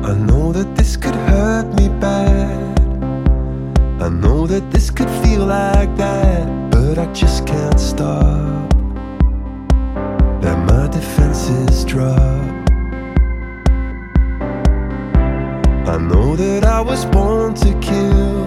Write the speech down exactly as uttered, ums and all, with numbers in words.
I know that this could hurt me bad. I know that this could feel like that, but I just can't stop. Let my defenses drop. I know that I was born to kill.